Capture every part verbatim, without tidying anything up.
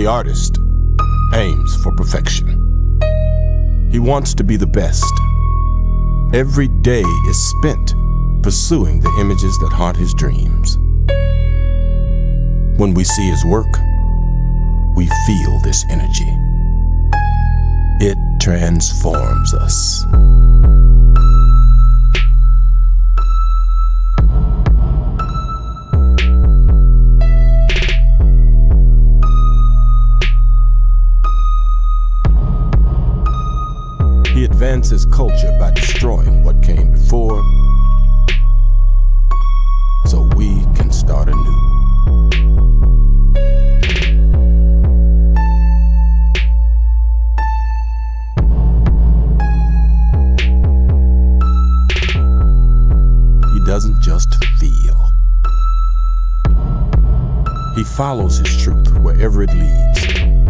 The artist aims for perfection. He wants to be the best. Every day is spent pursuing the images that haunt his dreams. When we see his work, we feel this energy. It transforms us. He advances culture by destroying what came before, so we can start anew. He doesn't just feel. He follows his truth wherever it leads.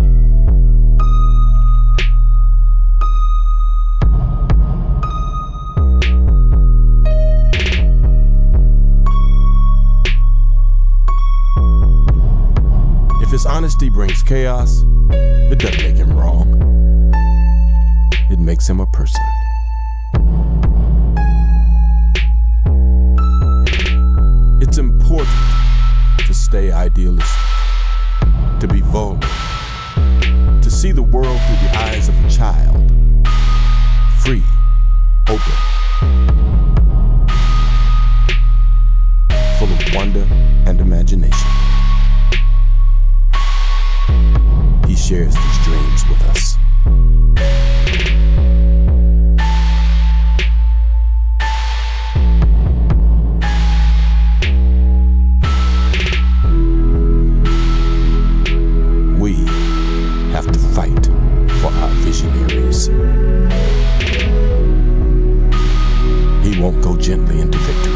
If his honesty brings chaos, it doesn't make him wrong. It makes him a person. It's important to stay idealistic, to be vulnerable, to see the world through the eyes of a child, free, open, full of wonder and imagination. He shares these dreams with us. We have to fight for our visionaries. He won't go gently into victory.